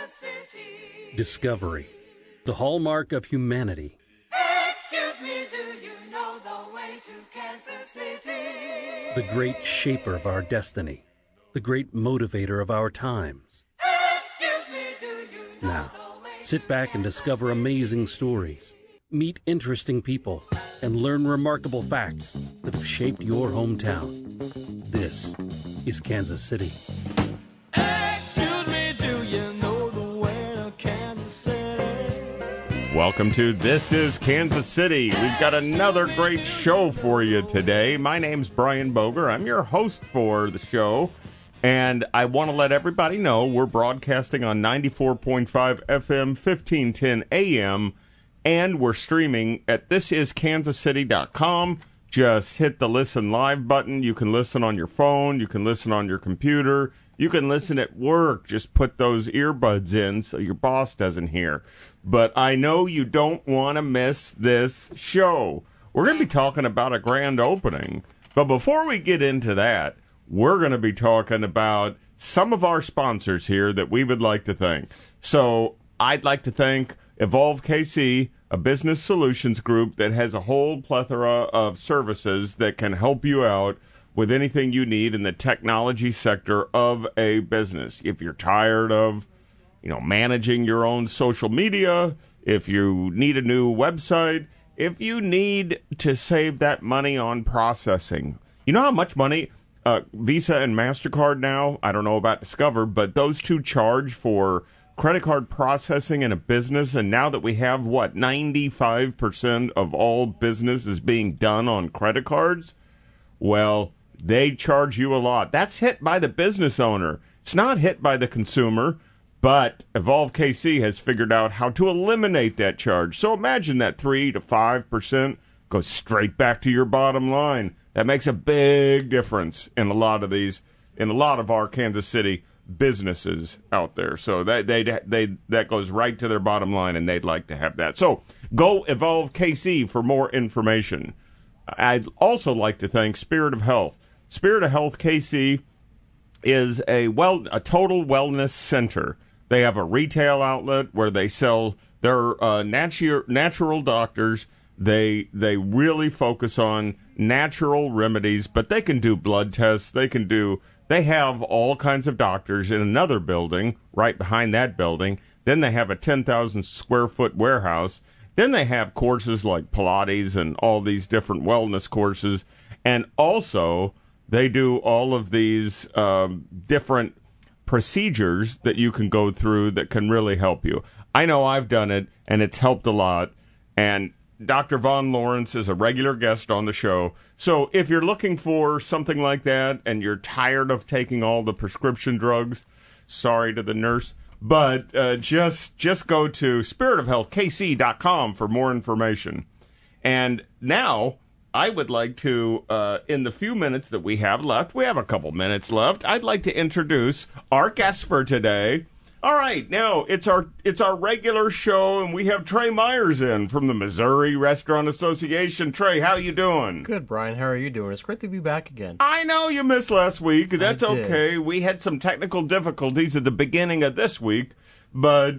Kansas City. Discovery, the hallmark of humanity. Excuse me, do you know the way to Kansas City? The great shaper of our destiny. The great motivator of our times. Excuse me, do you know Now, the way sit back and discover amazing stories. Meet interesting people and learn remarkable facts that have shaped your hometown. This is Kansas City. Excuse me, do you know the way to Kansas City? Welcome to This is Kansas City. We've got another great show for you today. My name's Brian Boger. I'm your host for the show. And I want to let everybody know we're broadcasting on 94.5 FM, 1510 AM, and we're streaming at thisiskansascity.com. Just hit the listen live button. You can listen on your phone. You can listen on your computer. You can listen at work. Just put those earbuds in so your boss doesn't hear. But I know you don't want to miss this show. We're going to be talking about a grand opening. But before we get into that, we're going to be talking about some of our sponsors here that we would like to thank. So I'd like to thank Evolve KC, a business solutions group that has a whole plethora of services that can help you out with anything you need in the technology sector of a business. If you're tired of, managing your own social media, if you need a new website, if you need to save that money on processing. You know how much money Visa and MasterCard now, I don't know about Discover, but those two charge for credit card processing in a business, and now that we have, 95% of all business is being done on credit cards, well, they charge you a lot. That's hit by the business owner. It's not hit by the consumer, but Evolve KC has figured out how to eliminate that charge. So imagine that 3 to 5% goes straight back to your bottom line. That makes a big difference in a lot of our Kansas City businesses out there. So that goes right to their bottom line, and they'd like to have that. So go Evolve KC for more information. I'd also like to thank Spirit of Health. Spirit of Health KC is a total wellness center. They have a retail outlet where they sell their natural doctors. They really focus on natural remedies, but they can do blood tests. They have all kinds of doctors in another building right behind that building. Then they have a 10,000 square foot warehouse. Then they have courses like Pilates and all these different wellness courses. And also they do all of these different procedures that you can go through that can really help you. I know I've done it, and it's helped a lot. And Dr. Von Lawrence is a regular guest on the show. So if you're looking for something like that and you're tired of taking all the prescription drugs, sorry to the nurse, but just go to spiritofhealthkc.com for more information. And now I would like to, in the few minutes that we have left, we have a couple minutes left, I'd like to introduce our guest for today. All right, now it's our regular show, and we have Trey Myers in from the Missouri Restaurant Association. Trey, how you doing? Good, Brian. How are you doing? It's great to be back again. I know you missed last week. That's I did. Okay. We had some technical difficulties at the beginning of this week, but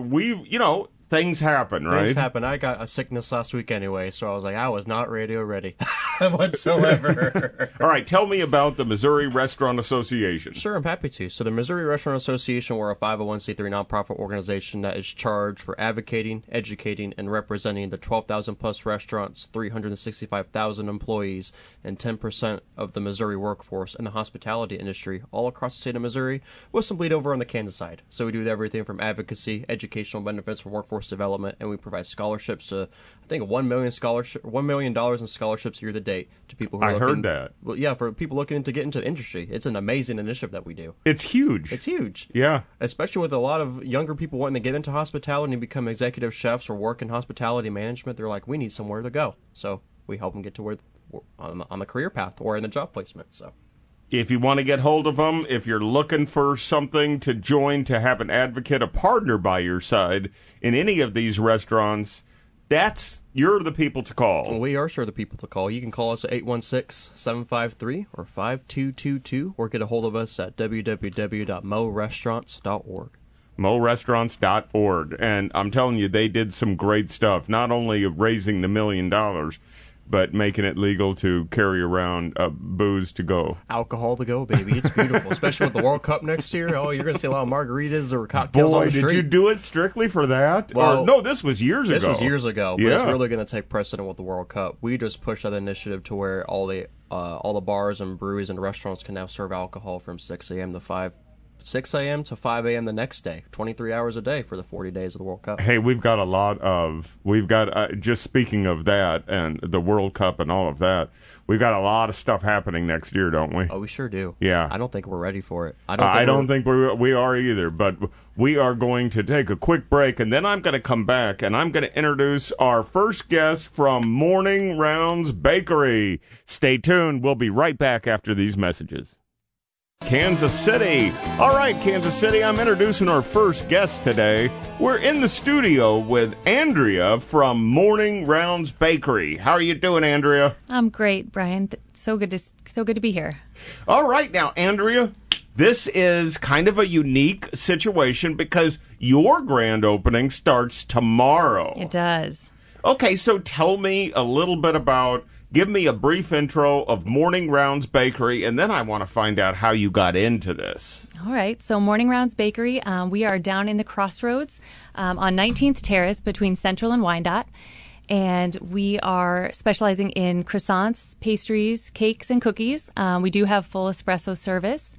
things happen, right? Things happen. I got a sickness last week anyway, so I was like, I was not radio ready whatsoever. All right, tell me about the Missouri Restaurant Association. Sure, I'm happy to. So the Missouri Restaurant Association, we're a 501c3 nonprofit organization that is charged for advocating, educating, and representing the 12,000-plus restaurants, 365,000 employees, and 10% of the Missouri workforce in the hospitality industry all across the state of Missouri, with some bleed over on the Kansas side. So we do everything from advocacy, educational benefits for workforce development, and we provide scholarships to, I think, $1 million in scholarships year to date to people who are looking. I heard that. Well, yeah, for people looking to get into the industry. It's an amazing initiative that we do. It's huge. It's huge. Yeah. Especially with a lot of younger people wanting to get into hospitality and become executive chefs or work in hospitality management. They're like, we need somewhere to go. So we help them get to where on the career path or in the job placement. So if you want to get hold of them, if you're looking for something to join, to have an advocate, a partner by your side in any of these restaurants, you're the people to call. Well, we are sure the people to call. You can call us at 816-753 or 5222 or get a hold of us at www.morestaurants.org. MoRestaurants.org. And I'm telling you, they did some great stuff, not only of raising the $1 million, but making it legal to carry around booze to go. Alcohol to go, baby. It's beautiful, especially with the World Cup next year. Oh, you're going to see a lot of margaritas or cocktails on Boy, the street. did you do it strictly for that? Well, no, this was years ago. This was years ago, but Yeah. it's really going to take precedent with the World Cup. We just pushed that initiative to where all the bars and breweries and restaurants can now serve alcohol from 6 a.m. to 5 a.m. the next day, 23 hours a day for the 40 days of the World Cup. Hey, just speaking of that and the World Cup and all of that, we've got a lot of stuff happening next year, don't we? Oh, we sure do. Yeah. I don't think we're ready for it. I don't think we are either, but we are going to take a quick break, and then I'm going to come back, and I'm going to introduce our first guest from Morning Rounds Bakery. Stay tuned. We'll be right back after these messages. Kansas City. All right, Kansas City, I'm introducing our first guest today. We're in the studio with Andrea from Morning Rounds Bakery. How are you doing, Andrea? I'm great, Brian. So good to be here. All right, now, Andrea, this is kind of a unique situation because your grand opening starts tomorrow. It does. Okay, so tell me a little bit give me a brief intro of Morning Rounds Bakery, and then I want to find out how you got into this. All right. So Morning Rounds Bakery, we are down in the Crossroads on 19th Terrace between Central and Wyandotte. And we are specializing in croissants, pastries, cakes, and cookies. We do have full espresso service.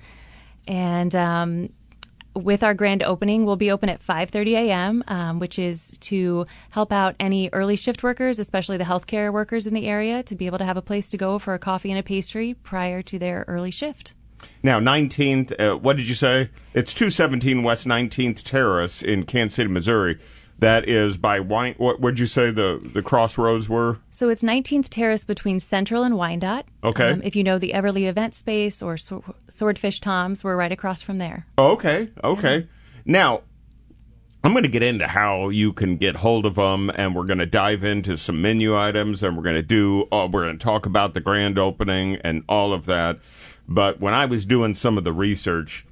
And with our grand opening, we'll be open at 5:30 a.m., which is to help out any early shift workers, especially the healthcare workers in the area, to be able to have a place to go for a coffee and a pastry prior to their early shift. Now, 19th, what did you say? It's 217 West 19th Terrace in Kansas City, Missouri. That is by what would you say the crossroads were? So it's 19th Terrace between Central and Wyandotte. Okay. If you know the Everly Event Space or Swordfish Tom's, we're right across from there. Okay. Now, I'm going to get into how you can get hold of them, and we're going to dive into some menu items, and we're going to talk about the grand opening and all of that. But when I was doing some of the research,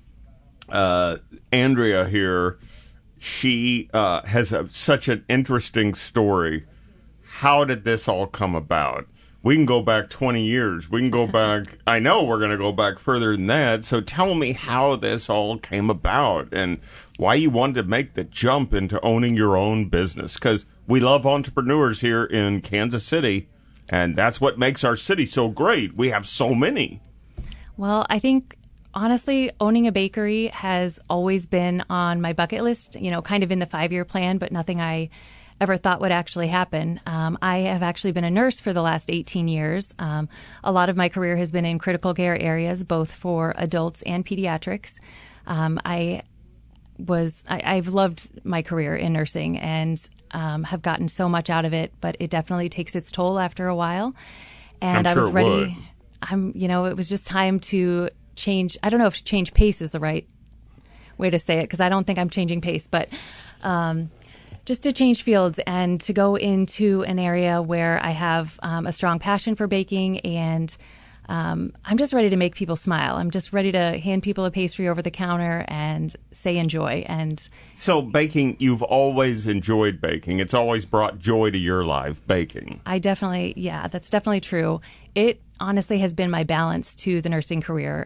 Andrea here, she has such an interesting story. How did this all come about? We can go back 20 years. We can go back. I know we're going to go back further than that. So tell me how this all came about and why you wanted to make the jump into owning your own business. Because we love entrepreneurs here in Kansas City, and that's what makes our city so great. We have so many. Well, I think, honestly, owning a bakery has always been on my bucket list, kind of in the 5-year plan, but nothing I ever thought would actually happen. I have actually been a nurse for the last 18 years. A lot of my career has been in critical care areas, both for adults and pediatrics. I've loved my career in nursing and have gotten so much out of it, but it definitely takes its toll after a while. And I'm sure I was ready. It was just time to change. I don't know if change pace is the right way to say it, because I don't think I'm changing pace, but just to change fields and to go into an area where I have a strong passion for baking, and I'm just ready to make people smile. I'm just ready to hand people a pastry over the counter and say enjoy. And so baking, you've always enjoyed baking. It's always brought joy to your life, baking. That's definitely true. It honestly has been my balance to the nursing career.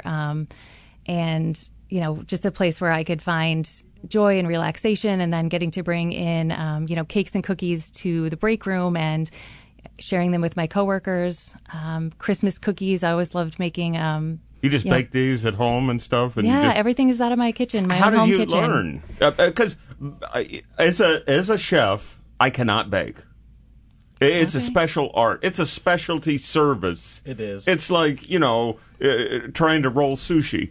And, just a place where I could find joy and relaxation, and then getting to bring in, cakes and cookies to the break room and sharing them with my coworkers. Christmas cookies, I always loved making. You just bake these at home and stuff? And everything is out of my kitchen, my How own did home you kitchen. learn? Because as a chef, I cannot bake. It's a special art. It's a specialty service. It is. It's like, trying to roll sushi.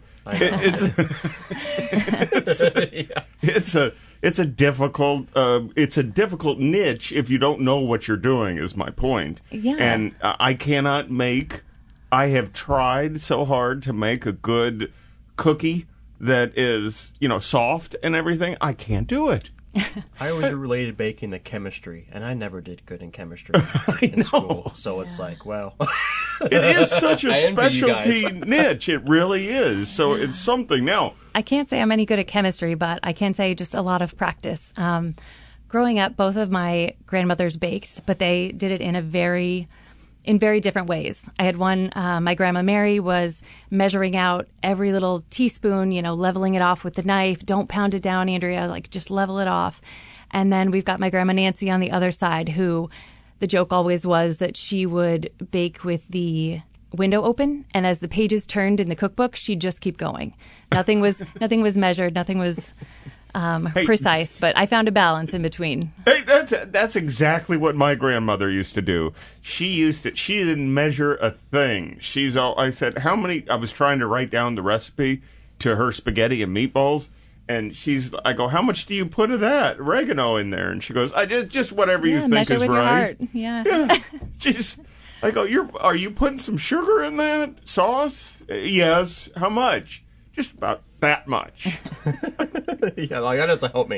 It's a difficult niche if you don't know what you're doing, is my point. Yeah. And I cannot I have tried so hard to make a good cookie that is, soft and everything. I can't do it. I always related baking to chemistry, and I never did good in chemistry in school. So it's like, well, It is such a I envy you guys. specialty niche. It really is. So it's something. Now, I can't say I'm any good at chemistry, but I can say just a lot of practice. Growing up, both of my grandmothers baked, but they did it in very different ways. I had one, my grandma Mary was measuring out every little teaspoon, leveling it off with the knife. Don't pound it down, Andrea, like just level it off. And then we've got my grandma Nancy on the other side, who the joke always was that she would bake with the window open, and as the pages turned in the cookbook, she'd just keep going. Nothing was measured, nothing was precise, but I found a balance in between. hey, that's exactly what my grandmother used to do. She didn't measure a thing. I said, how many? I was trying to write down the recipe to her spaghetti and meatballs. And I go, how much do you put of that oregano in there? And she goes, I just whatever you think measure is with right. your heart. Yeah. I go, are you putting some sugar in that sauce? Yes. How much? Just about that much. yeah, like that doesn't help me.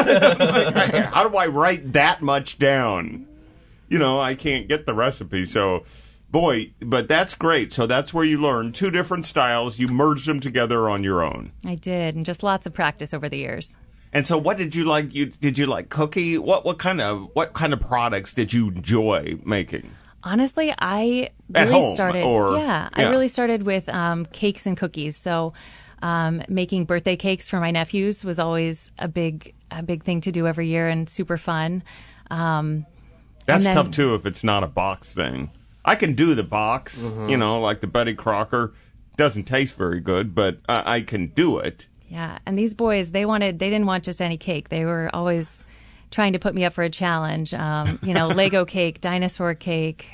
How do I write that much down? I can't get the recipe. So, boy, but that's great. So that's where you learn two different styles. You merged them together on your own. I did, and just lots of practice over the years. And so, what did you like? Did you like cookie? What kind of products did you enjoy making? Honestly, I At really home, started. or- I really started with cakes and cookies. So, making birthday cakes for my nephews was always a big thing to do every year, and super fun. That's and then- tough too if it's not a box thing. I can do the box, like the Betty Crocker. Doesn't taste very good, but I can do it. Yeah, and these boys, they didn't want just any cake. They were always trying to put me up for a challenge. Lego cake, dinosaur cake.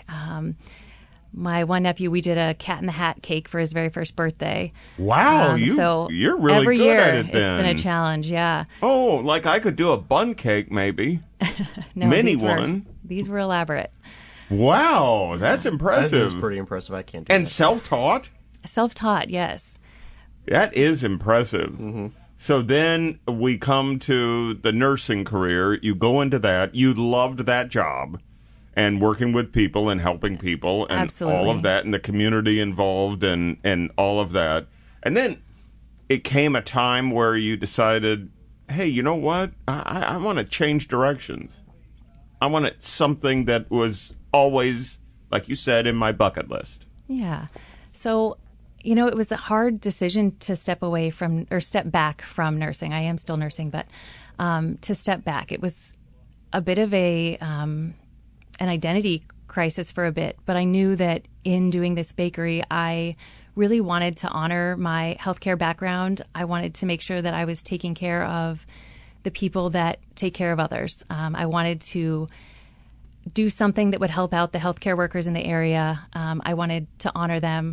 My one nephew, we did a Cat in the Hat cake for his very first birthday. Wow, so you're really every good year at it then. it's been a challenge. Yeah. Oh, like I could do a bun cake maybe. No, Mini these were- one. These were elaborate. Wow, that's That impressive. is pretty impressive. I can't do And that. self-taught? Self-taught, yes. That is impressive. So then we come to the nursing career. You go into that. You loved that job and working with people and helping people and Absolutely. all of that and the community involved and all of that. And then it came a time where you decided, hey, you know what? I want to change directions. I wanted something that was always, like you said, in my bucket list. Yeah. So, it was a hard decision to step back from nursing. I am still nursing, but to step back. It was a bit of an identity crisis for a bit, but I knew that in doing this bakery, I really wanted to honor my healthcare background. I wanted to make sure that I was taking care of the people that take care of others. I wanted to do something that would help out the healthcare workers in the area. I wanted to honor them.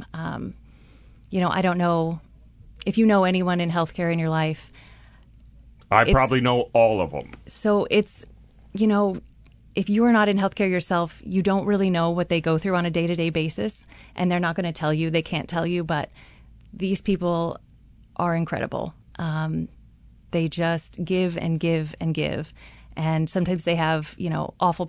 I don't know if you know anyone in healthcare in your life. I probably know all of them. So it's, if you are not in healthcare yourself, you don't really know what they go through on a day-to-day basis, and they're not going to tell you. They can't tell you, but these people are incredible. They just give and give and give. And sometimes they have, awful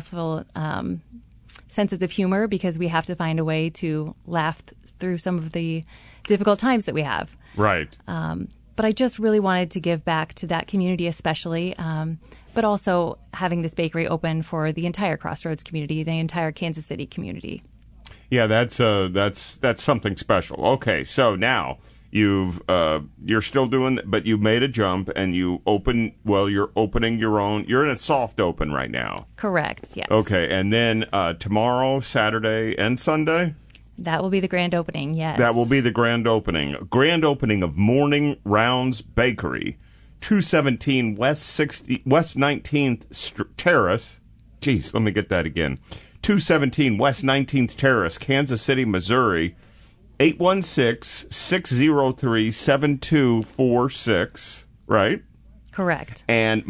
senses of humor because we have to find a way to laugh through some of the difficult times that we have. Right. But I just really wanted to give back to that community especially, but also having this bakery open for the entire Crossroads community, the entire Kansas City community. Yeah, that's something special. Okay, so now you're still doing, but you made a jump and you're opening your own. You're in a soft open right now. Correct. Yes. Okay, and then tomorrow, Saturday, and Sunday. That will be the grand opening. Yes. That will be the grand opening. Grand opening of Morning Rounds Bakery, 217 West 19th Terrace. Geez, let me get that again. 217 West 19th Terrace, Kansas City, Missouri. 816-603-7246, right? Correct. And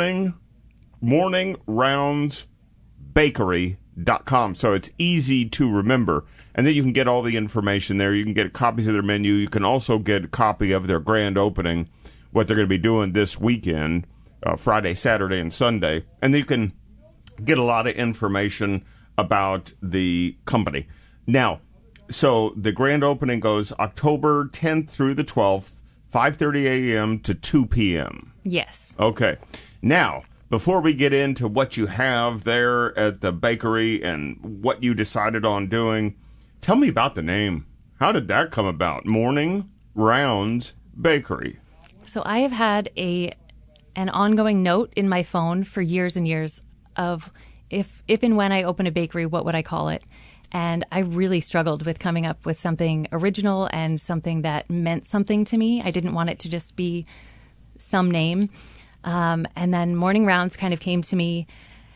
morningroundsbakery.com. So it's easy to remember. And then you can get all the information there. You can get copies of their menu. You can also get a copy of their grand opening, what they're going to be doing this weekend. Friday, Saturday, and Sunday. And you can get a lot of information about the company. Now, so the grand opening goes October 10th through the 12th, 5:30 a.m. to 2 p.m. Yes. Okay. Now, before we get into what you have there at the bakery and what you decided on doing, tell me about the name. How did that come about? Morning Rounds Bakery. So I have had an ongoing note in my phone for years and years of if and when I open a bakery, what would I call it? And I really struggled with coming up with something original and something that meant something to me. I didn't want it to just be some name. And then Morning Rounds kind of came to me.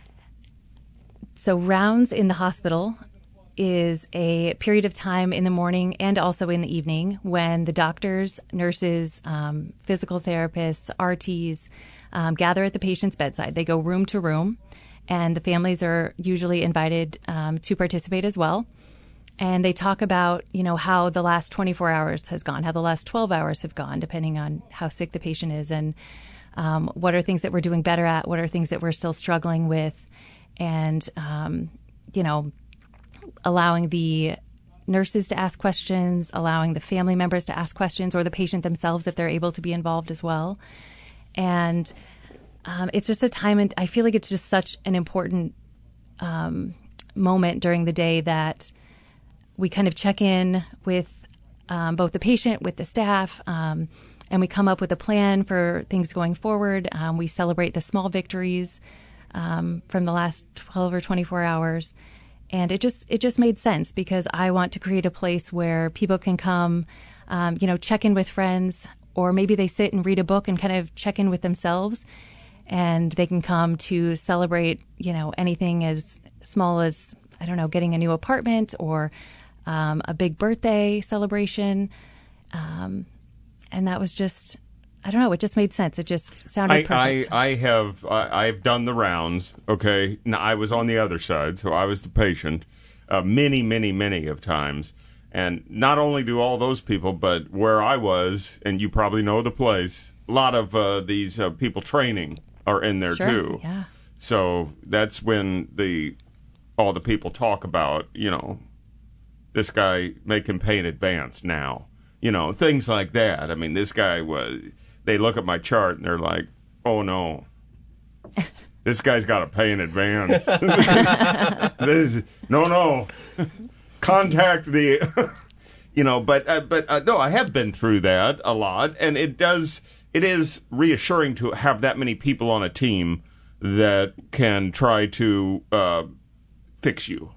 So rounds in the hospital is a period of time in the morning and also in the evening when the doctors, nurses, physical therapists, RTs gather at the patient's bedside. They go room to room, and the families are usually invited to participate as well. And they talk about, how the last 24 hours has gone, how the last 12 hours have gone, depending on how sick the patient is, and what are things that we're doing better at, what are things that we're still struggling with, and, allowing the nurses to ask questions, allowing the family members to ask questions, or the patient themselves if they're able to be involved as well. And it's just a time, and I feel like it's just such an important moment during the day that we kind of check in with both the patient, with the staff, and we come up with a plan for things going forward. We celebrate the small victories from the last 12 or 24 hours. And it just made sense because I want to create a place where people can come, check in with friends, or maybe they sit and read a book and kind of check in with themselves, and they can come to celebrate, anything as small as, getting a new apartment or a big birthday celebration. And that was just, it just made sense. It just sounded perfect. I've done the rounds, okay? Now, I was on the other side, so I was the patient many, many, many of times. And not only do all those people, but where I was, and you probably know the place, a lot of these people training are in there too. Yeah. So that's when all the people talk about, this guy making pay in advance now. Things like that. I mean, this guy they look at my chart and they're like, oh no, this guy's got to pay in advance. No. Contact the, but no, I have been through that a lot. And it is reassuring to have that many people on a team that can try to fix you,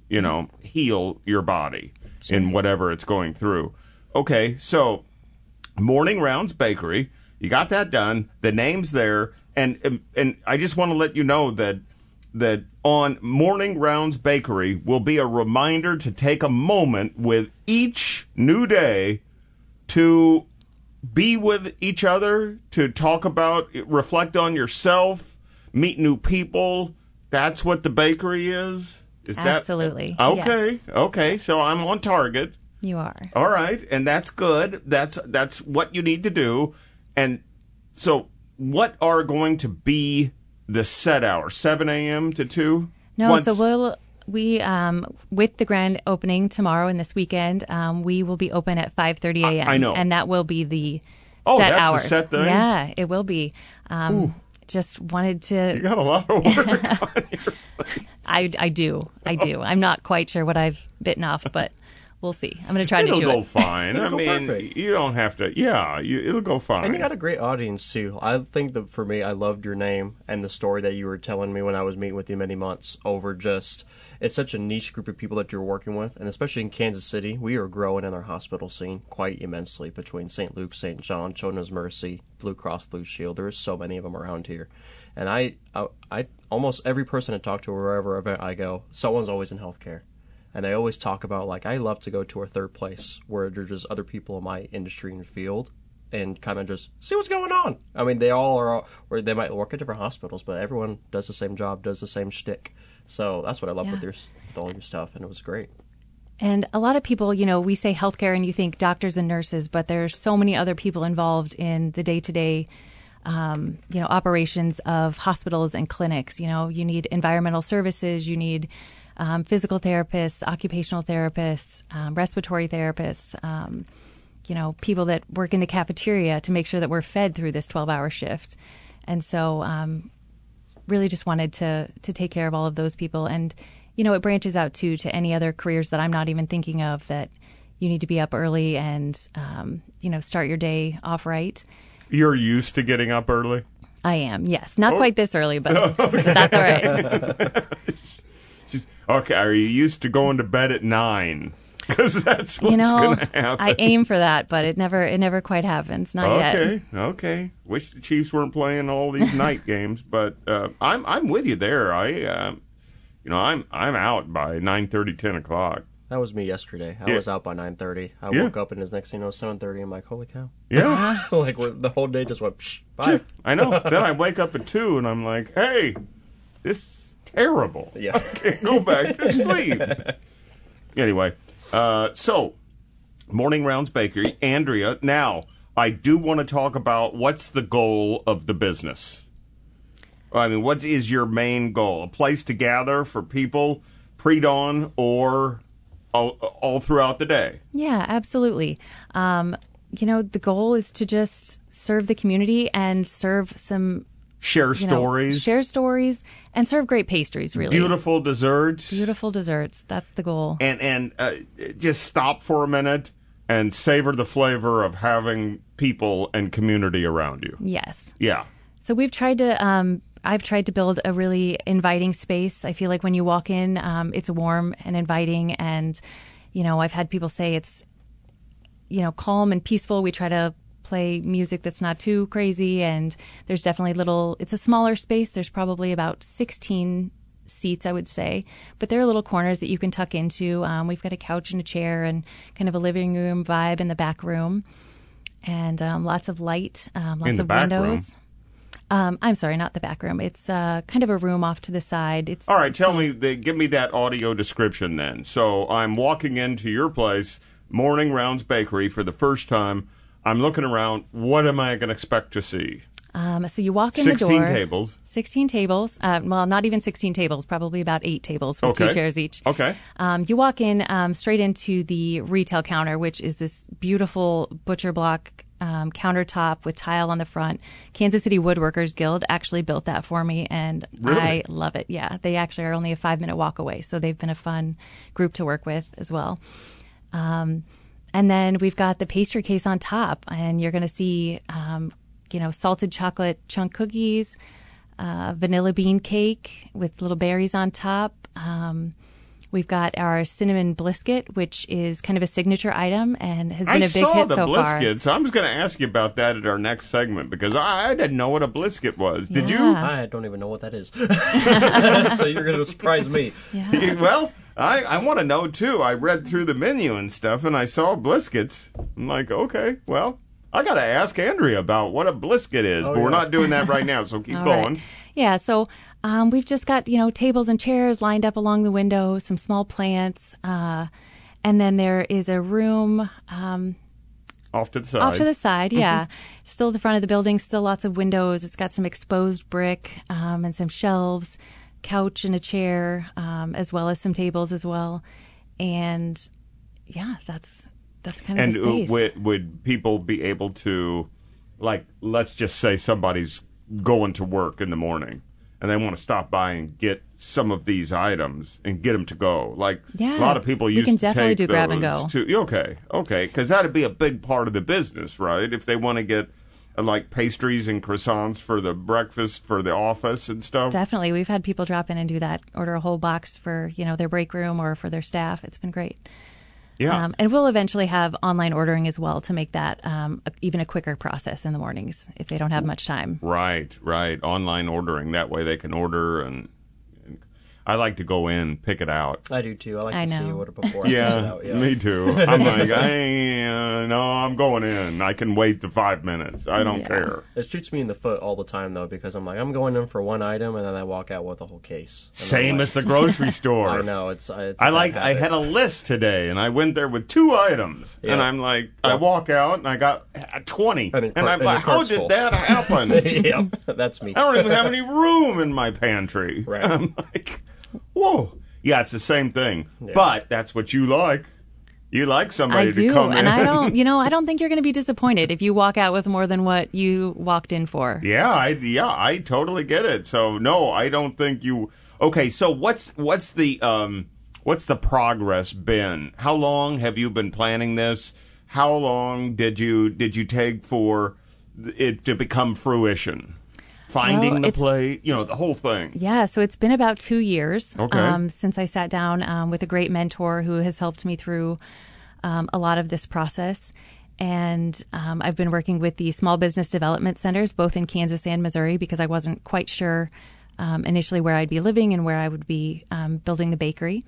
heal your body in whatever it's going through. Okay, so Morning Rounds Bakery, you got that done. The name's there, and I just want to let you know that on Morning Rounds Bakery will be a reminder to take a moment with each new day to be with each other, to talk about, reflect on yourself, meet new people. That's what the bakery is? Absolutely. Okay, yes. Okay, so I'm on target. You are. All right, and that's good. That's what you need to do. And so what are going to be the set hours? 7 a.m. to 2? No, so we with the grand opening tomorrow and this weekend, we will be open at 5:30 a.m. I know. And that will be the set that's hours. The set thing? Yeah, it will be. Just wanted to... You got a lot of work on your I do. I'm not quite sure what I've bitten off, but we'll see. I'm going to try to chew it. It'll go fine. It'll go perfect. You don't have to... Yeah, it'll go fine. And you got a great audience, too. I think that for me, I loved your name and the story that you were telling me when I was meeting with you many months over just... It's such a niche group of people that you're working with, and especially in Kansas City, we are growing in our hospital scene quite immensely between St. Luke, St. John, Children's Mercy, Blue Cross Blue Shield. There is so many of them around here. And I almost every person I talk to, wherever event I go, someone's always in healthcare. And they always talk about, like, I love to go to a third place where there's just other people in my industry and field and kind of just see what's going on. I mean, they all are, or they might work at different hospitals, but everyone does the same job, does the same shtick. So that's what I love with all your stuff, and it was great. And a lot of people, we say healthcare and you think doctors and nurses, but there's so many other people involved in the day-to-day operations of hospitals and clinics. You need environmental services, you need physical therapists, occupational therapists, respiratory therapists, people that work in the cafeteria to make sure that we're fed through this 12-hour shift. And so really just wanted to take care of all of those people. And, it branches out to any other careers that I'm not even thinking of, that you need to be up early and, start your day off right. You're used to getting up early? I am, yes. Not quite this early, but that's all right. Okay, are you used to going to bed at 9? Because that's what's going to happen. I aim for that, but it never quite happens. Not yet. Okay. Wish the Chiefs weren't playing all these night games, but I'm with you there. I'm out by 9:30, 10 o'clock. That was me yesterday. I was out by 9:30. I woke up and it's next thing you know, 7:30. I'm like, holy cow. Yeah. The whole day just went, psh, bye. Sure. I know. Then I wake up at 2 and I'm like, hey, this is terrible. Yeah. I can't go back to sleep. Anyway, so Morning Rounds Bakery. Andrea, now, I do want to talk about what's the goal of the business. I mean, what is your main goal? A place to gather for people pre-dawn or all throughout the day? Yeah, absolutely. The goal is to just serve the community and serve some... Share stories, and serve great pastries, really. Beautiful desserts. That's the goal. And just stop for a minute and savor the flavor of having people and community around you. Yes. Yeah. So we've tried to... I've tried to build a really inviting space. I feel like when you walk in, it's warm and inviting. And, I've had people say it's, calm and peaceful. We try to play music that's not too crazy. And there's definitely it's a smaller space. There's probably about 16 seats, I would say. But there are little corners that you can tuck into. We've got a couch and a chair and kind of a living room vibe in the back room. And lots of light, lots of windows. I'm sorry, not the back room. It's kind of a room off to the side. All right, give me that audio description then. So I'm walking into your place, Morning Rounds Bakery, for the first time. I'm looking around. What am I going to expect to see? So you walk in the door. 16 tables. 16 tables. Well, not even 16 tables, probably about 8 tables with 2 chairs each. Okay. You walk in straight into the retail counter, which is this beautiful butcher block countertop with tile on the front. Kansas City Woodworkers Guild actually built that for me, and really? I love it. Yeah, they actually are only a 5-minute walk away, so they've been a fun group to work with as well. And then we've got the pastry case on top, and you're going to see, salted chocolate chunk cookies, vanilla bean cake with little berries on top. We've got our cinnamon blisket, which is kind of a signature item and has been a big hit so far. I saw the blisket, so I'm just going to ask you about that at our next segment because I didn't know what a blisket was. Did you? I don't even know what that is. So you're going to surprise me. Yeah. Well, I want to know, too. I read through the menu and stuff, and I saw bliskets. I'm like, okay, well, I got to ask Andrea about what a blisket is, but we're not doing that right now, so keep going. Right. Yeah, so we've just got, tables and chairs lined up along the window, some small plants, and then there is a room off to the side. Off to the side, yeah. Still the front of the building, still lots of windows. It's got some exposed brick and some shelves, couch and a chair, as well as some tables as well. And yeah, that's kind of the space. And would people be able to, like, let's just say somebody's going to work in the morning and they want to stop by and get some of these items and get them to go. Like, a lot of people used to take definitely do those grab and go. Okay, because that'd be a big part of the business, right? If they want to get like pastries and croissants for the breakfast for the office and stuff. Definitely, we've had people drop in and do that. Order a whole box for their break room or for their staff. It's been great. Yeah, and we'll eventually have online ordering as well to make that even a quicker process in the mornings if they don't have much time. Right. Online ordering. That way they can order and I like to go in, pick it out. I do too. I like to see you order before I pick it out. Yeah, me too. I'm like, no, I'm going in. I can wait the 5 minutes. I don't care. It shoots me in the foot all the time, though, because I'm like, I'm going in for one item, and then I walk out with a whole case. Same as the grocery store. I know. It's I had a list today, and I went there with 2 items. Yeah. And I'm like, I walk out, and I got 20. And in And I'm in like, how carts did full. that happen? Yep, that's me. I don't even have any room in my pantry. Right. I'm like, whoa. Yeah, it's the same thing. But that's what you like. You like somebody I to do, come in. and I don't. I don't think you're going to be disappointed if you walk out with more than what you walked in for. Yeah, I totally get it. So no, I don't think you. Okay, so what's the progress been? How long have you been planning this? How long did you take for it to become fruition? Finding Well, the it's- play, the whole thing. Yeah, so it's been about 2 years Okay. since I sat down with a great mentor who has helped me through a lot of this process. And I've been working with the small business development centers, both in Kansas and Missouri, because I wasn't quite sure initially where I'd be living and where I would be building the bakery.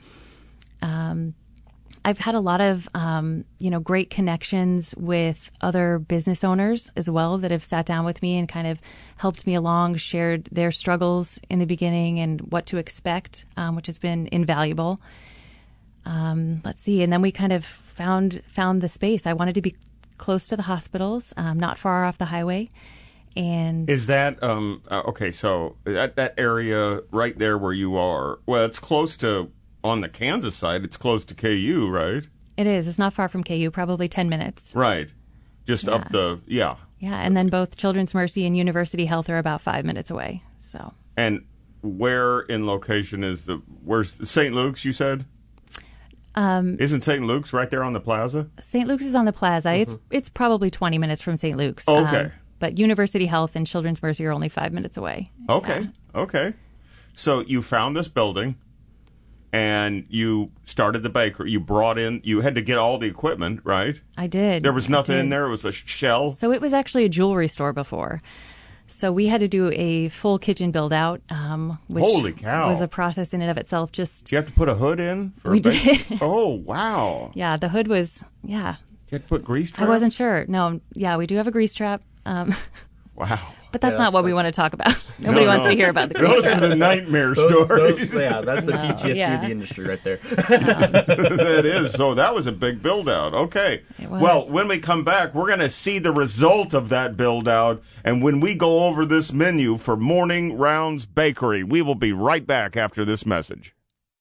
I've had a lot of, great connections with other business owners as well that have sat down with me and kind of helped me along, shared their struggles in the beginning and what to expect, which has been invaluable. Let's see. And then we kind of found the space. I wanted to be close to the hospitals, not far off the highway. And Is that okay? So that area right there where you are, well, it's close to. On the Kansas side, it's close to KU, right? it is. It's not far from KU, probably 10 minutes. Right. Just up the, yeah. Yeah. And then both Children's Mercy and University Health are about 5 minutes away. So. And where in location is where's St. Luke's, you said? Isn't St. Luke's right there on the plaza? St. Luke's is on the plaza. It's probably 20 minutes from St. Luke's. Okay. But University Health and Children's Mercy are only 5 minutes away. Okay. Okay. So you found this building and you started the bakery. You had to get all the equipment, right? I did. There was I nothing did. in there. It was a shell. So it was actually a jewelry store before. So we had to do a full kitchen build out, which Holy cow. was a process in and of itself. Just Do you have to put a hood in? We did. Oh, wow. yeah, the hood was You had to put grease trap? I wasn't sure. No, yeah, we do have a grease trap, Wow. but that's Yeah, not what we want to talk about. Nobody wants to hear about the grease Those trap. are the nightmare stories. That's the PTSD yeah. of the industry right there. That is. So that was a big build out. Okay. It was. Well, when we come back, we're going to see the result of that build out. And when we go over this menu for Morning Rounds Bakery, we will be right back after this message.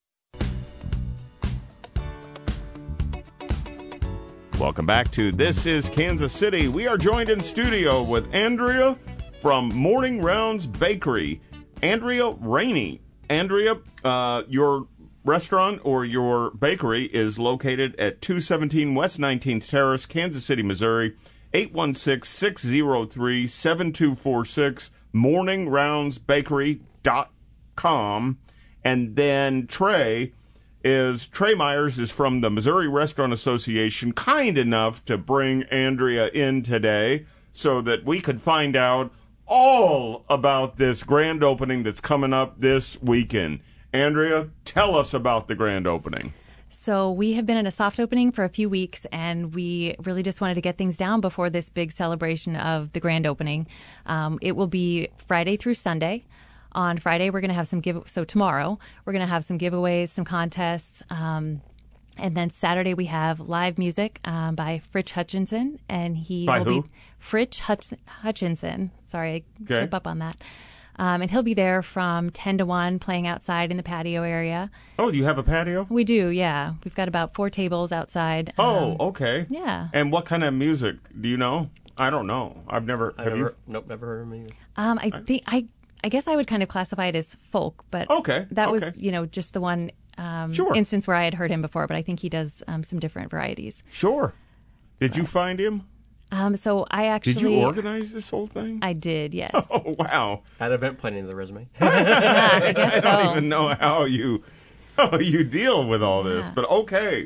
Welcome back to This is Kansas City. We are joined in studio with Andrea from Morning Rounds Bakery. Andrea Rainey. Andrea, your restaurant or your bakery is located at 217 West 19th Terrace, Kansas City, Missouri, 816-603-7246, morningroundsbakery.com. And then Trey Myers is from the Missouri Restaurant Association, kind enough to bring Andrea in today so that we could find out all about this grand opening that's coming up this weekend. Andrea, tell us about the grand opening. So we have been in a soft opening for a few weeks, and we really just wanted to get things down before this big celebration of the grand opening. It will be Friday through Sunday. On Friday, we're going to have so tomorrow, we're going to have some giveaways, some contests. And then Saturday, we have live music by Fritch Hutchinson. And he By will who? be Fritch Hutchinson. Sorry, I Okay. slip up on that. And he'll be there from 10 to 1 playing outside in the patio area. Oh, do you have a patio? We do, yeah. We've got about 4 tables outside. Oh, okay. yeah. And what kind of music do you know? I don't know. I've never. Have you? Never heard of him either. I guess I would kind of classify it as folk, but Okay, that was, okay. just the one Sure. instance where I had heard him before, but I think he does some different varieties. Sure. Did you find him? So I actually... Did you organize this whole thing? I did, yes. Oh, wow. Had event planning to the resume. Yeah, I guess I don't so. even know how you deal with all this, Yeah. but okay.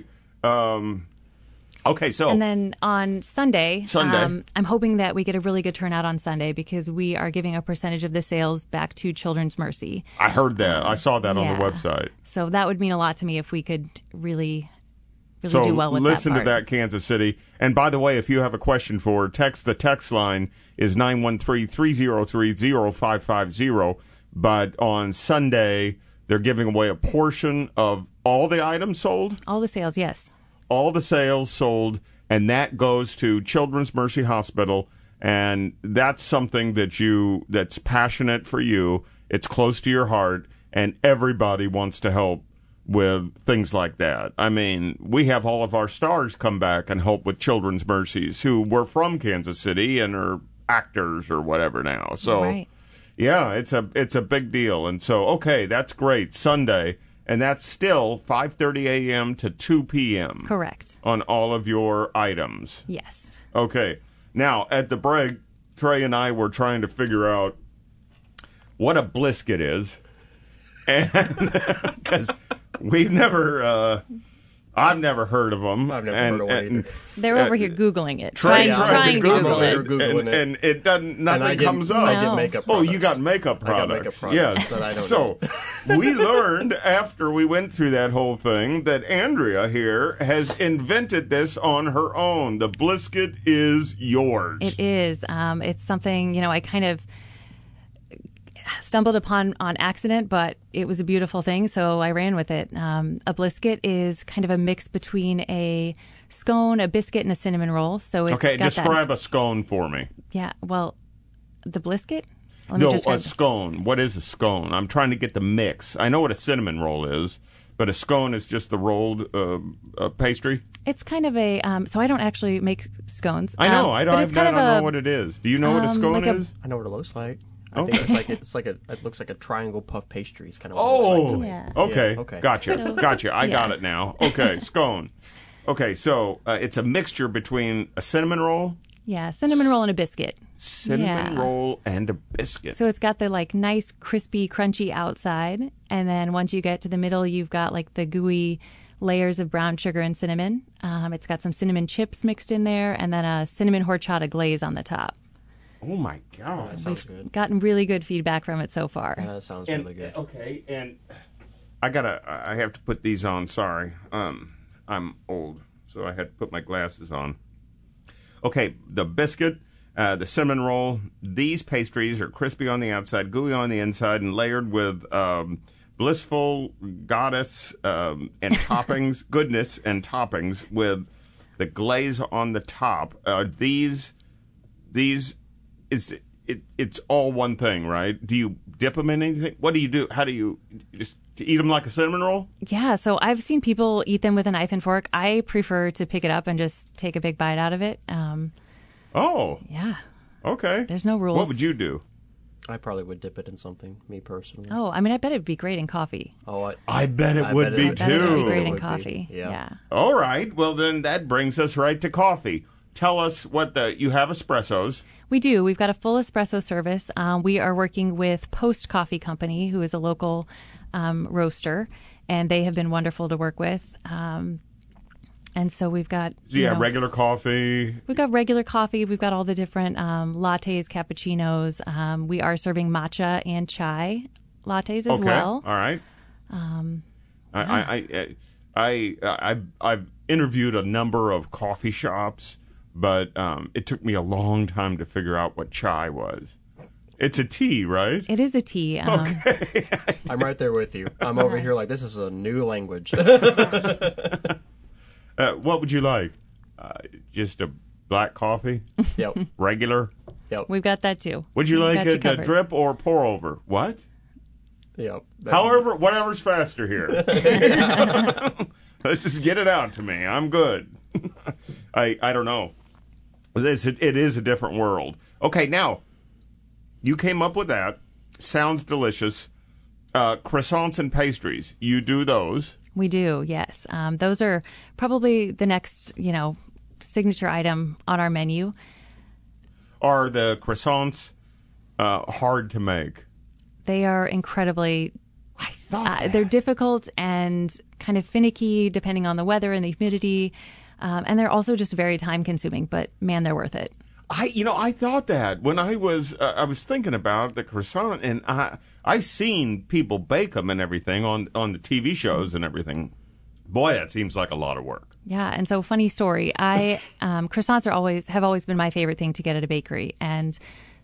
Okay, so And then on Sunday, Sunday. I'm hoping that we get a really good turnout on Sunday because we are giving a percentage of the sales back to Children's Mercy. I heard that. I saw that on the Yeah. website. So that would mean a lot to me if we could really So do well with listen that to part. that, Kansas City. And by the way, if you have a question for her, the text line is 913-303-0550. But on Sunday, they're giving away a portion of all the items sold. All the sales, yes. All the sales sold and that goes to Children's Mercy Hospital, and that's something that's passionate for you. It's close to your heart, and everybody wants to help with things like that. I mean, we have all of our stars come back and help with Children's Mercies who were from Kansas City and are actors or whatever now. So, Right. yeah, it's a big deal. And so, okay, that's great. Sunday, and that's still 5:30 a.m. to 2 p.m. Correct. on all of your items. Yes. Okay. Now, at the break, Trey and I were trying to figure out what a blisket is. And because we've never, I've never heard of them. I've never heard of one either. They're over here Googling it, Trey- trying to Google They're it. Googling it. and it doesn't, And I nothing get- comes up. I get No. makeup Oh, products. you got makeup I got products. makeup products Yes. that I don't So we learned after we went through that whole thing that Andrea here has invented this on her own. The blisket is yours. It is. It's something, I kind of stumbled upon on accident, but it was a beautiful thing, so I ran with it. A blisket is kind of a mix between a scone, a biscuit, and a cinnamon roll. So it's Okay, got describe a scone for me. Yeah, well, the blisket? Let me No, just a scone. What is a scone? I'm trying to get the mix. I know what a cinnamon roll is, but a scone is just the rolled pastry. It's kind of a. So I don't actually make scones. I know. I don't. But it's I kind don't of know a. what it is. Do you know what a scone like a- is? I know what it looks like. I Okay. think it looks like a triangle puff pastry. It's kind of what it looks like to Oh, me. Yeah. okay. Yeah, okay. Gotcha. I got yeah. it now. Okay, scone. Okay, so it's a mixture between a cinnamon roll, Yeah, cinnamon roll and a biscuit. cinnamon Yeah. roll, and a biscuit. So it's got the nice crispy crunchy outside, and then once you get to the middle, you've got the gooey layers of brown sugar and cinnamon. It's got some cinnamon chips mixed in there, and then a cinnamon horchata glaze on the top. Oh my god! That sounds good. Gotten really good feedback from it so far. Yeah, that sounds And, really good. okay, and I have to put these on. Sorry, I'm old, so I had to put my glasses on. Okay, the biscuit, the cinnamon roll. These pastries are crispy on the outside, gooey on the inside, and layered with blissful goddess and toppings, goodness and toppings with the glaze on the top. These. It's all one thing, right? Do you dip them in anything? What do you do? How do you just eat them like a cinnamon roll? Yeah, so I've seen people eat them with a knife and fork. I prefer to pick it up and just take a big bite out of it. Oh, Yeah, okay. there's no rules. What would you do? I probably would dip it in something, me personally. Oh, I mean, I bet it'd be great in coffee. Oh, I bet it would be I bet it would be too. great in Would be, coffee. yeah. Yeah. All right. Well, then that brings us right to coffee. Tell us what you have espressos. We do. We've got a full espresso service. We are working with Post Coffee Company, who is a local roaster, and they have been wonderful to work with. And so we've got So you have regular coffee. We've got regular coffee. We've got all the different lattes, cappuccinos. We are serving matcha and chai lattes as Okay. well. All right. I've interviewed a number of coffee shops, but it took me a long time to figure out what chai was. It's a tea, right? It is a tea. I'm right there with you. I'm over here like, this is a new language. What would you like? Just a black coffee? Yep. Regular? Yep. We've got that too. Would you We've like got you it covered. drip or pour over? What? Yep. However, whatever's faster here. Let's just get it out to me. I'm good. I don't know. It is a different world. Okay, now, you came up with that. Sounds delicious. Croissants and pastries. You do those. We do, yes. Those are probably the next, signature item on our menu. Are the croissants hard to make? They are incredibly. I thought They're difficult and kind of finicky depending on the weather and the humidity. And they're also just very time consuming, but man, they're worth it. I thought that when I was thinking about the croissant, and I seen people bake them and everything on the TV shows and everything. Boy, that seems like a lot of work. Yeah, and so funny story. Croissants have always been my favorite thing to get at a bakery, and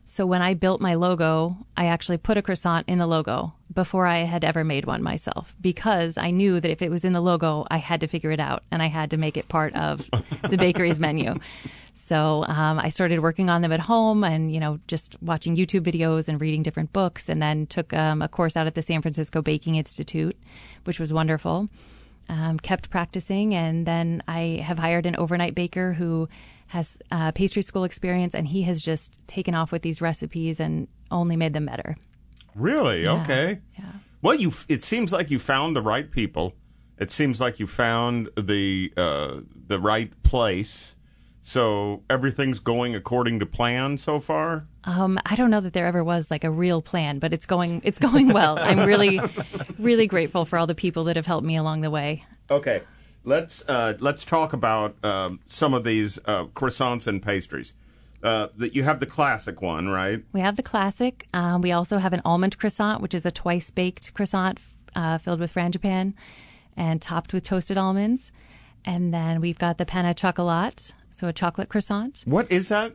So when I built my logo, I actually put a croissant in the logo before I had ever made one myself, because I knew that if it was in the logo, I had to figure it out and I had to make it part of the bakery's menu. So I started working on them at home and, just watching YouTube videos and reading different books, and then took a course out at the San Francisco Baking Institute, which was wonderful. Kept practicing, and then I have hired an overnight baker who has pastry school experience, and he has just taken off with these recipes and only made them better. Really? Yeah. Okay. Yeah. Well, it seems like you found the right people. It seems like you found the right place. So everything's going according to plan so far? I don't know that there ever was like a real plan, but it's going well. I'm really, really grateful for all the people that have helped me along the way. Okay. Let's talk about some of these croissants and pastries. That you have the classic one, right? We have the classic. We also have an almond croissant, which is a twice-baked croissant filled with frangipane and topped with toasted almonds. And then we've got the panna chocolate, so a chocolate croissant. What is that?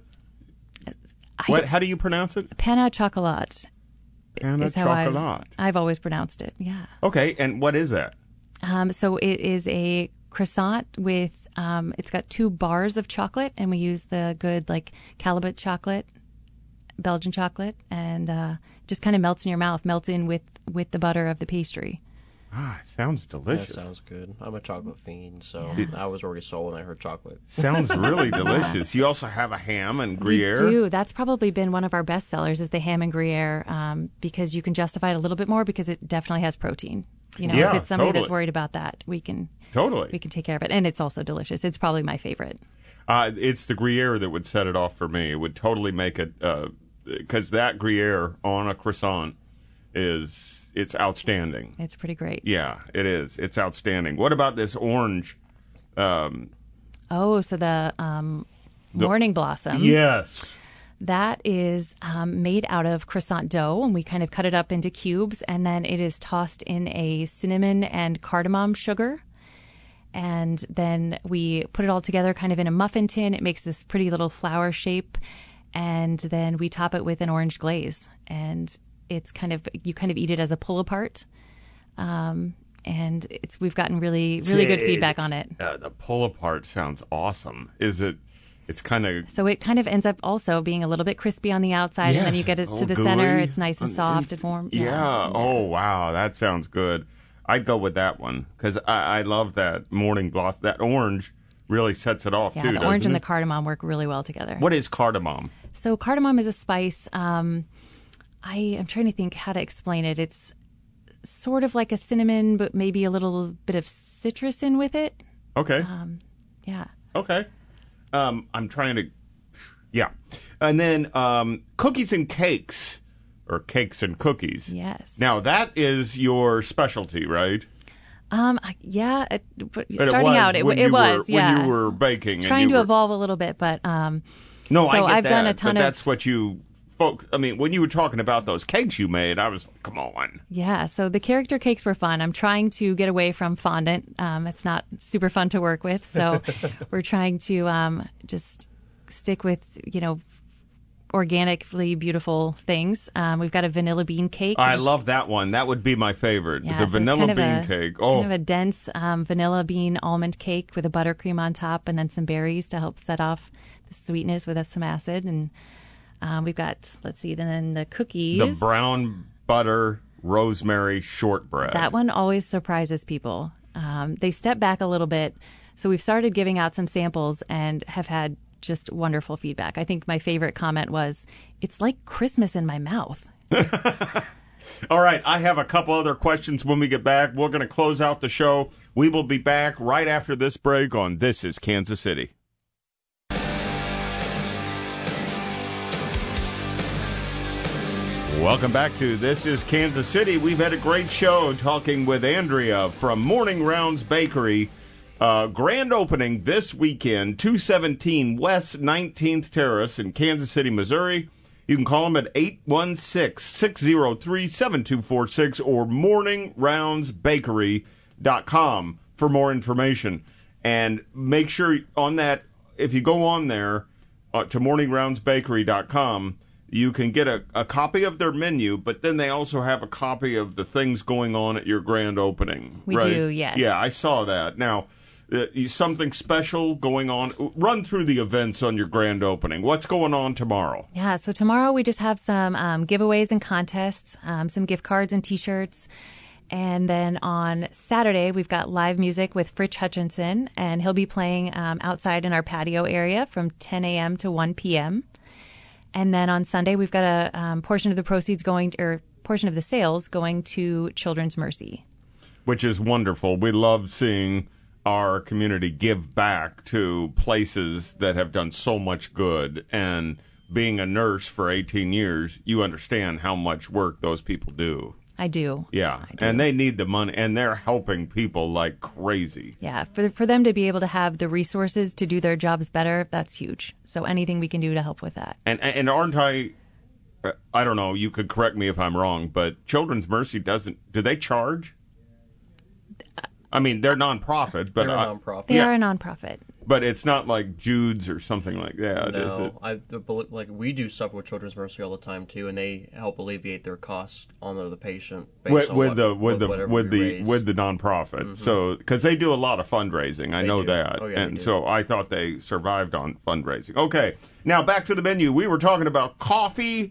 How do you pronounce it? Panna chocolate. Panna is how chocolate. I've always pronounced it, yeah. Okay, and what is that? So it is a croissant with, it's got 2 bars of chocolate, and we use the good, Callebaut chocolate, Belgian chocolate, and just kind of melts in your mouth, melts in with the butter of the pastry. Ah, it sounds delicious. That sounds good. I'm a chocolate fiend, so Yeah. I was already sold when I heard chocolate. Sounds really delicious. You also have a ham and Gruyere. We do. That's probably been one of our best sellers, is the ham and Gruyere, because you can justify it a little bit more because it definitely has protein. Yeah, if it's somebody totally. that's worried about that, we can take care of it. And it's also delicious. It's probably my favorite. It's the Gruyere that would set it off for me. It would totally make it, because that Gruyere on a croissant it's outstanding. It's pretty great. Yeah, it is. It's outstanding. What about this orange? So the Morning Blossom. Yes. That is made out of croissant dough, and we kind of cut it up into cubes, and then it is tossed in a cinnamon and cardamom sugar. And then we put it all together kind of in a muffin tin. It makes this pretty little flower shape, and then we top it with an orange glaze. And it's you kind of eat it as a pull apart. And we've gotten really, really good feedback on it. The pull apart sounds awesome. It's kind of... So it kind of ends up also being a little bit crispy on the outside, and then you get it to the center. It's nice and soft and warm. Yeah. Oh, wow. That sounds good. I'd go with that one because I love that Morning Blossom. That orange really sets it off, too, the orange doesn't and it? the cardamom work really well together. What is cardamom? So cardamom is a spice. I am trying to think how to explain it. It's sort of like a cinnamon, but maybe a little bit of citrus in with it. Okay. Yeah. Okay. I'm trying to... Yeah. And then cookies and cakes, or cakes and cookies. Yes. Now, that is your specialty, right? Yeah. But Starting out, it was, yeah. When you were baking. Trying to evolve a little bit, but... No, so I get I've that, done a ton but of... that's what you... Folks, I mean, when you were talking about those cakes you made, I was like, come on. Yeah, so the character cakes were fun. I'm trying to get away from fondant. It's not super fun to work with, so we're trying to just stick with, organically beautiful things. We've got a vanilla bean cake. I love that one. That would be my favorite. Yeah, the so vanilla bean cake. Oh, kind of a dense vanilla bean almond cake with a buttercream on top, and then some berries to help set off the sweetness with some acid. And we've got, then the cookies. The brown butter rosemary shortbread. That one always surprises people. They step back a little bit. So we've started giving out some samples and have had just wonderful feedback. I think my favorite comment was, it's like Christmas in my mouth. All right, I have a couple other questions when we get back. We're going to close out the show. We will be back right after this break on This is Kansas City. Welcome back to This is Kansas City. We've had a great show talking with Andrea from Morning Rounds Bakery. Grand opening this weekend, 217 West 19th Terrace in Kansas City, Missouri. You can call them at 816-603-7246 or morningroundsbakery.com for more information. And make sure on that, if you go on there to morningroundsbakery.com, you can get a copy of their menu, but then they also have a copy of the things going on at your grand opening. We right? do, yes. Yeah, I saw that. Now, something special going on. Run through the events on your grand opening. What's going on tomorrow? Yeah, so tomorrow we just have some giveaways and contests, some gift cards and T-shirts. And then on Saturday, we've got live music with Fritch Hutchinson, and he'll be playing outside in our patio area from 10 a.m. to 1 p.m. And then on Sunday, we've got a portion of the proceeds portion of the sales going to Children's Mercy. Which is wonderful. We love seeing our community give back to places that have done so much good. And being a nurse for 18 years, you understand how much work those people do. I do. Yeah, I do. and they need the money, and they're helping people like crazy. Yeah, for them to be able to have the resources to do their jobs better, that's huge. So anything we can do to help with that. And aren't I don't know, you could correct me if I'm wrong, but Children's Mercy do they charge? I mean, they're nonprofit, but They're a nonprofit. They are a nonprofit. But it's not like Jude's or something like that, is No, it? we do stuff with Children's Mercy all the time too, and they help alleviate their costs on the patient With whatever we the raise. nonprofit, Mm-hmm. So because they do a lot of fundraising, I know do. that, Oh, yeah, and they do. so I thought they survived on fundraising. Okay, now back to the menu. We were talking about coffee.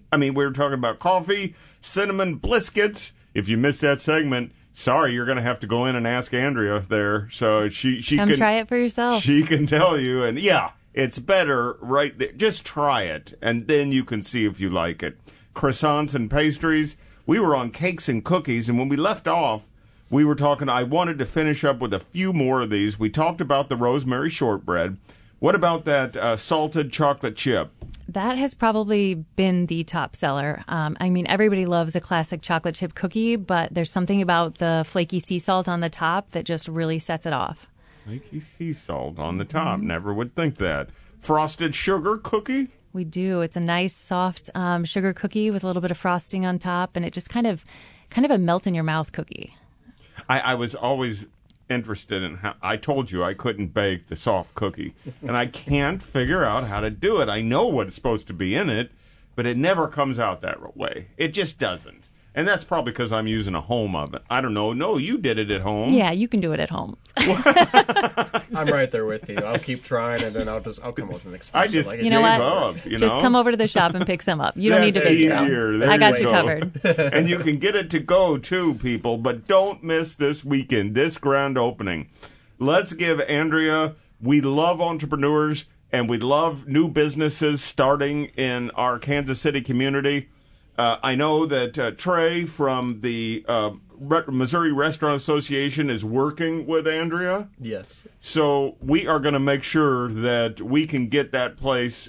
Cinnamon biscuits. If you missed that segment, sorry, you're going to have to go in and ask Andrea there. So she Come can try it for yourself. She can tell you, and yeah, it's better right there. Just try it, and then you can see if you like it. Croissants and pastries. We were on cakes and cookies, and when we left off, we were talking. I wanted to finish up with a few more of these. We talked about the rosemary shortbread. What about that salted chocolate chip? That has probably been the top seller. I mean, everybody loves a classic chocolate chip cookie, but there's something about the flaky sea salt on the top that just really sets it off. Flaky sea salt on the top. Never would think that. Frosted sugar cookie? We do. It's a nice, soft sugar cookie with a little bit of frosting on top, and it just kind of a melt in your mouth cookie. I was always interested in how I told you I couldn't bake the soft cookie, and I can't figure out how to do it. I know what's supposed to be in it, but it never comes out that way. It just doesn't. And that's probably because I'm using a home oven. I don't know. No, you did it at home. Yeah, you can do it at home. I'm right there with you. I'll keep trying, and then I'll come up with an excuse. I just like, You know gave what? up, Just come over to the shop and pick some up. You don't need to That's bake your own. easier. There I got you go. covered. And you can get it to go, too, people. But don't miss this weekend, this grand opening. Let's give Andrea, we love entrepreneurs, and we love new businesses starting in our Kansas City community. I know that Trey from the Missouri Restaurant Association is working with Andrea. Yes. So we are going to make sure that we can get that place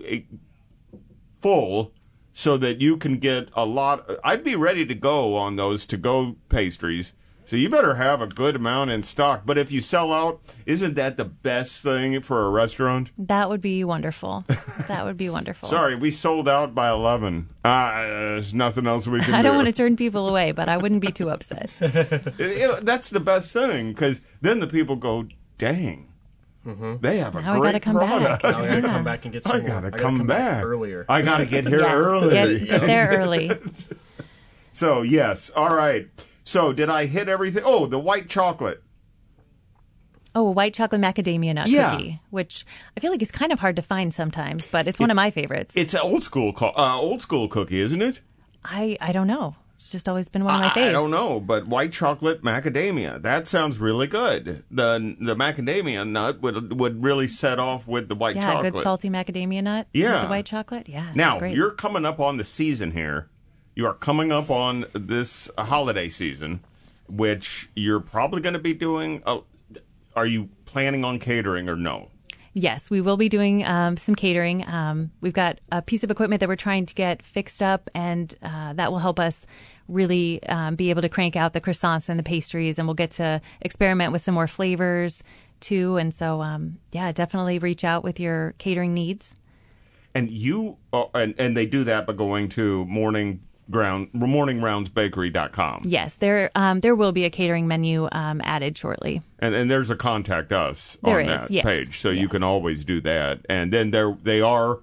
full so that you can get a lot. I'd be ready to go on those to-go pastries. So you better have a good amount in stock. But if you sell out, isn't that the best thing for a restaurant? That would be wonderful. That would be wonderful. Sorry, we sold out by 11. There's nothing else we can do. I don't want to turn people away, but I wouldn't be too upset. That's the best thing, because then the people go, dang, they have a Now we great gotta come product. back. Now we gotta come back and get some I more. gotta I come back earlier. I gotta get here Yes, early. get there early. So yes, all right. So did I hit everything? Oh, the white chocolate. Oh, a white chocolate macadamia nut Yeah. cookie, which I feel like is kind of hard to find sometimes, but it's one of my favorites. It's an old school cookie, isn't it? I don't know. It's just always been one of my faves. I don't know, but white chocolate macadamia. That sounds really good. The macadamia nut would really set off with the white Yeah, chocolate. good salty macadamia nut Yeah. with the white chocolate. Yeah, Now, that's great. you're coming up on the season here. You are coming up on this holiday season, which you're probably going to be doing. Are you planning on catering or no? Yes, we will be doing some catering. We've got a piece of equipment that we're trying to get fixed up, and that will help us really be able to crank out the croissants and the pastries, and we'll get to experiment with some more flavors too. And so, yeah, definitely reach out with your catering needs. And you and they do that by going to morningroundsbakery.com. Yes, there will be a catering menu added shortly. And there's a contact us There on is, that yes, page, so you yes. can always do that. And then they are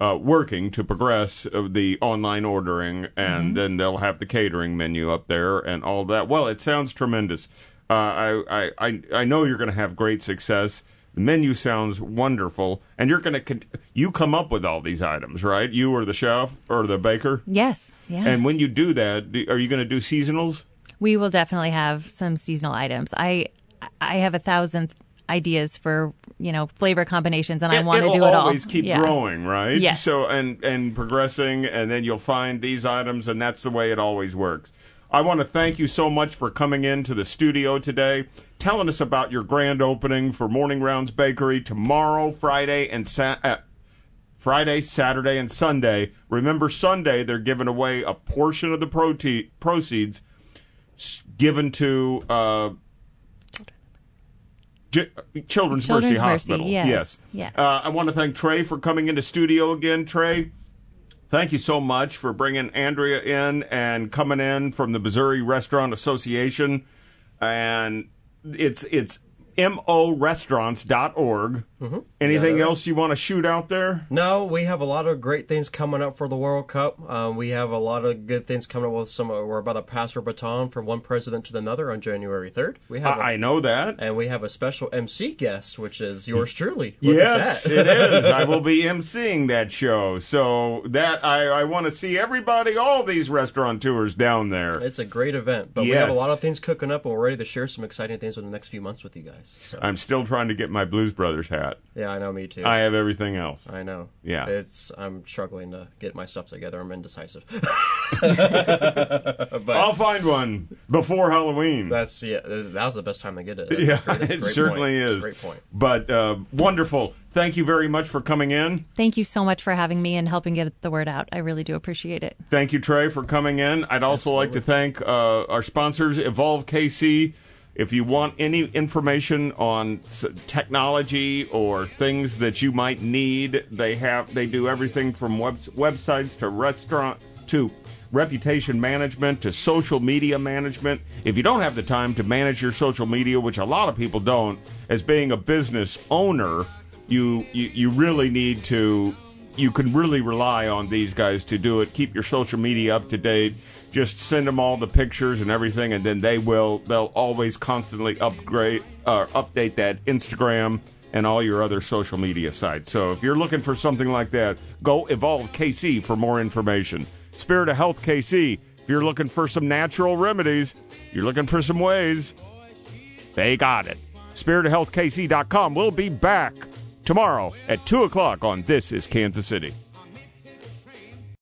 working to progress the online ordering, and then they'll have the catering menu up there and all that. Well, it sounds tremendous. I know you're going to have great success. The menu sounds wonderful, and you're going to you come up with all these items, right? You or the chef or the baker? Yes. Yeah. And when you do that, are you going to do seasonals? We will definitely have some seasonal items. I have 1,000 ideas for flavor combinations, and I want to do it all. It'll always keep growing, right? Yes. So and progressing, and then you'll find these items, and that's the way it always works. I want to thank you so much for coming into the studio today, telling us about your grand opening for Morning Rounds Bakery tomorrow, Friday, Saturday, and Sunday. Remember, Sunday they're giving away a portion of the proceeds given to Children's Mercy Hospital. Yes. I want to thank Trey for coming into studio again. Trey, thank you so much for bringing Andrea in and coming in from the Missouri Restaurant Association. And it's morestaurants.org. Anything else you want to shoot out there? No, we have a lot of great things coming up for the World Cup. We have a lot of good things coming up with we're about to pass our baton from one president to another on January 3rd. I know that. And we have a special MC guest, which is yours truly. Look Yes, at it is. I will be emceeing that show. So that I want to see everybody, all these restaurateurs down there. It's a great event. But we have a lot of things cooking up, and we're ready to share some exciting things in the next few months with you guys. So. I'm still trying to get my Blues Brothers hat. Yeah, I know, me too. I have everything else. I know. Yeah. I'm struggling to get my stuff together. I'm indecisive. But I'll find one before Halloween. That was the best time to get it. It certainly is. Great point. But wonderful. Thank you very much for coming in. Thank you so much for having me and helping get the word out. I really do appreciate it. Thank you, Trey, for coming in. I'd also like to thank our sponsors, Evolve KC. If you want any information on technology or things that you might need, they do everything from websites to restaurant to reputation management to social media management. If you don't have the time to manage your social media, which a lot of people don't, as being a business owner, you really need to. You can really rely on these guys to do it. Keep your social media up to date. Just send them all the pictures and everything, and then they'll always constantly update that Instagram and all your other social media sites. So if you're looking for something like that, go Evolve KC for more information. Spirit of Health KC, if you're looking for some natural remedies, you're looking for some ways, they got it. SpiritofHealthKC.com. We'll be back tomorrow at 2 o'clock on This is Kansas City.